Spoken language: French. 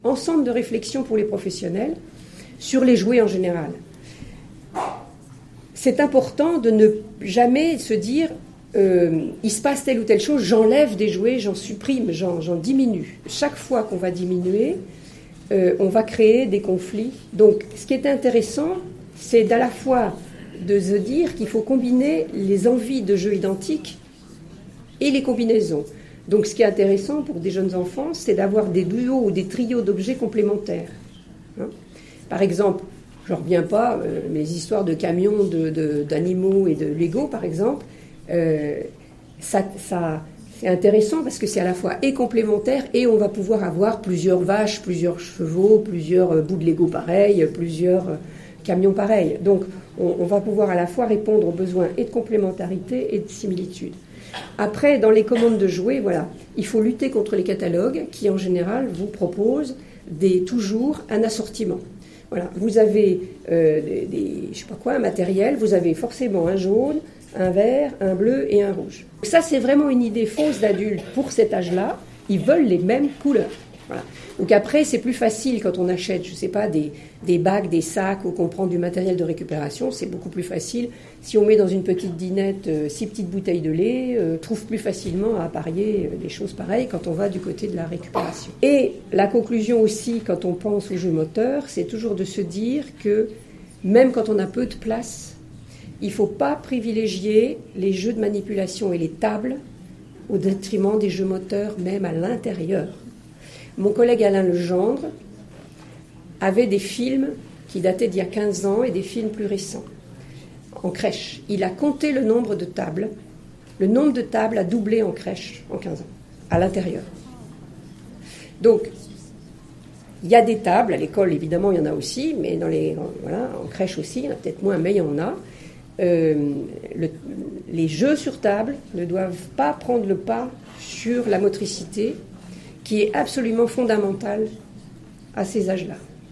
Ensemble de réflexion pour les professionnels sur les jouets en général. C'est important de ne jamais se dire il se passe telle ou telle chose, j'enlève des jouets, j'en supprime, j'en diminue. Chaque fois qu'on va diminuer, on va créer des conflits. Donc ce qui est intéressant, c'est à la fois de se dire qu'il faut combiner les envies de jeux identiques et les combinaisons. Donc ce qui est intéressant pour des jeunes enfants, c'est d'avoir des duos ou des trios d'objets complémentaires. Par exemple, je ne reviens pas, mes histoires de camions, d'animaux et de Lego, par exemple, ça, c'est intéressant parce que c'est à la fois et complémentaire et on va pouvoir avoir plusieurs vaches, plusieurs chevaux, plusieurs bouts de Lego pareils, plusieurs camions pareils. Donc on va pouvoir à la fois répondre aux besoins et de complémentarité et de similitude. Après, dans les commandes de jouets, voilà, il faut lutter contre les catalogues qui, en général, vous proposent toujours un assortiment. Voilà, vous avez je sais pas quoi, un matériel, vous avez forcément un jaune, un vert, un bleu et un rouge. Ça, c'est vraiment une idée fausse d'adultes pour cet âge-là. Ils veulent les mêmes couleurs. Voilà. Donc après, c'est plus facile quand on achète, je sais pas, des bacs, des sacs ou qu'on prend du matériel de récupération. C'est beaucoup plus facile. Si on met dans une petite dinette 6 petites bouteilles de lait, trouve plus facilement à apparier des choses pareilles quand on va du côté de la récupération. Et la conclusion aussi, quand on pense aux jeux moteurs, c'est toujours de se dire que même quand on a peu de place, il ne faut pas privilégier les jeux de manipulation et les tables au détriment des jeux moteurs, même à l'intérieur. Mon collègue Alain Legendre avait des films qui dataient d'il y a 15 ans et des films plus récents, en crèche. Il a compté le nombre de tables. Le nombre de tables a doublé en crèche en 15 ans, à l'intérieur. Donc, il y a des tables, à l'école évidemment il y en a aussi, mais en crèche aussi, il y en a peut-être moins, mais il y en a. Les jeux sur table ne doivent pas prendre le pas sur la motricité, qui est absolument fondamentale à ces âges-là.